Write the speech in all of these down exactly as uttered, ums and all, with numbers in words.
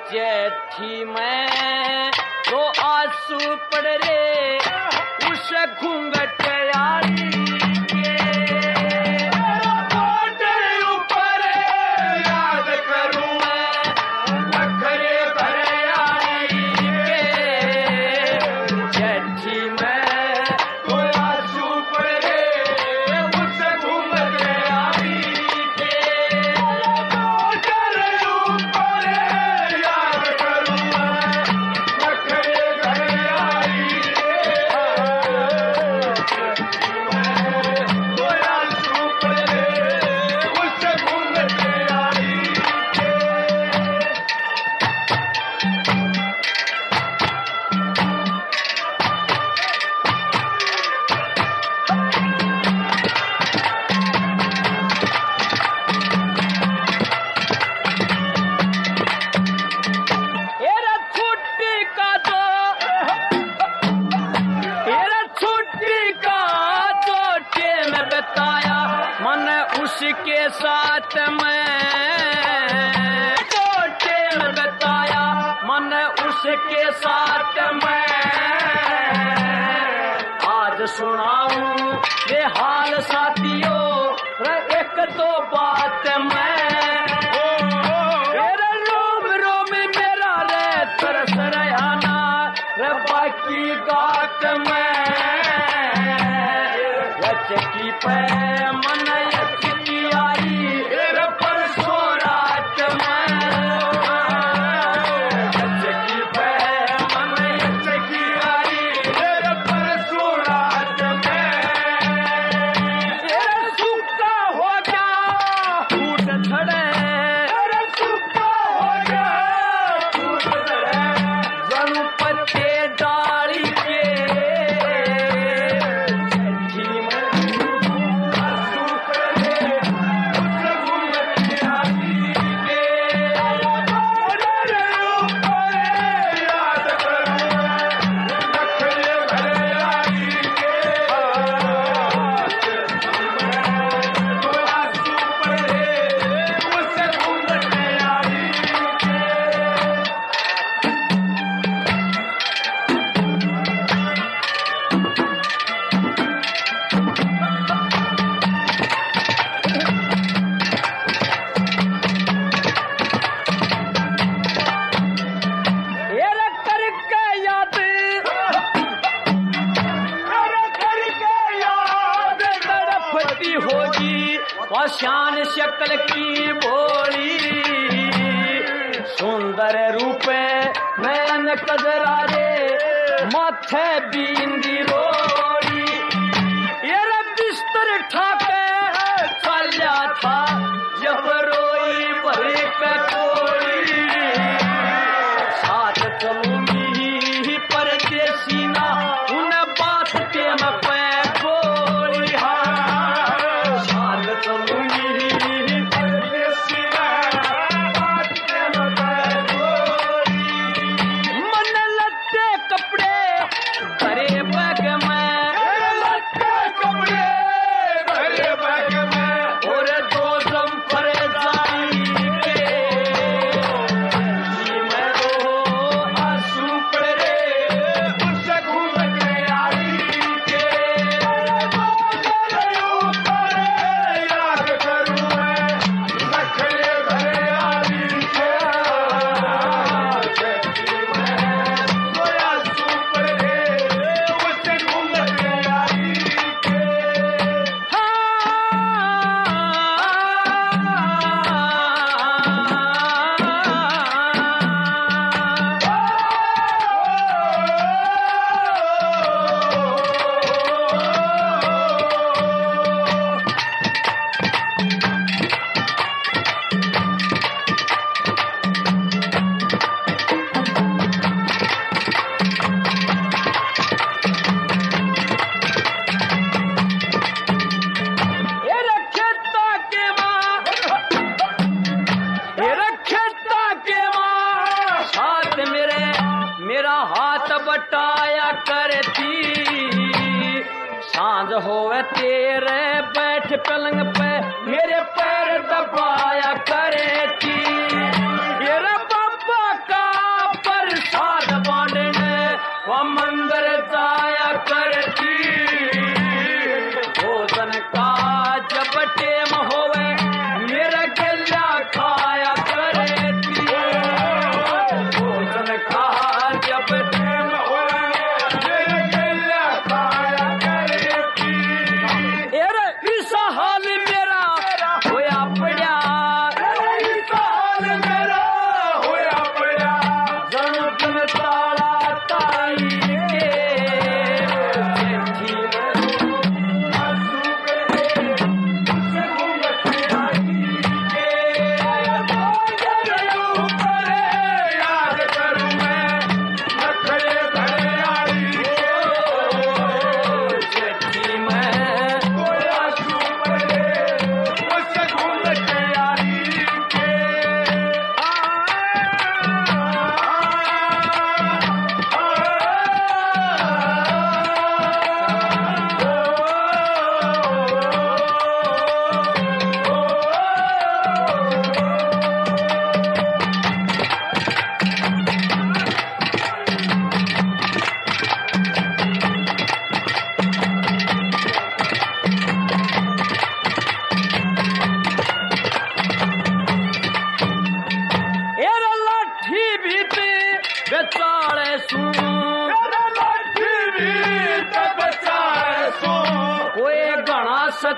जेठी में तो आंसू पड़ रे उस घूंघट आड़ी के ऊपर याद करूं मैं नखरे भरे आई के जेठी में तो आंसू पड़ रे उस घूंघट आड़ी के ऊपर याद करूं मैं नखरे भरे आई उसके साथ मैं छोटे में बताया मन उसके साथ मैं आज सुनाऊं ये हाल साथियों एक तो बात मैं मेरा रोम रोम मेरा रे तरस रहना रे बाकी बात मैं यचकी पे मन शान शक्ल की बोली सुंदर रूपे नैन कजरारे माथे बींदी रोड़ी ये बिस्तर ठाके चलिया था जब रोई भरे कटोरी साथ चलूंगी परदेसी ना उन बात के मैं पे गोली साथ चलूंगी बटाया करती सांझ होवे तेरे बैठ पलंग पे मेरे पैर दबाया करती मेरा पापा का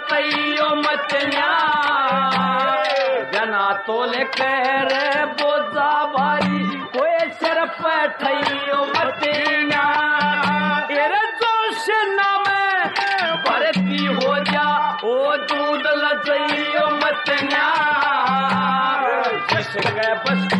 तैयो मचनिया जना तोले कह रे बोझा भारी कोई सिर पे ठइयो मचनिया तेरे जोश ना में भरती हो जा ओ दूध लजइयो मचनिया जस के बस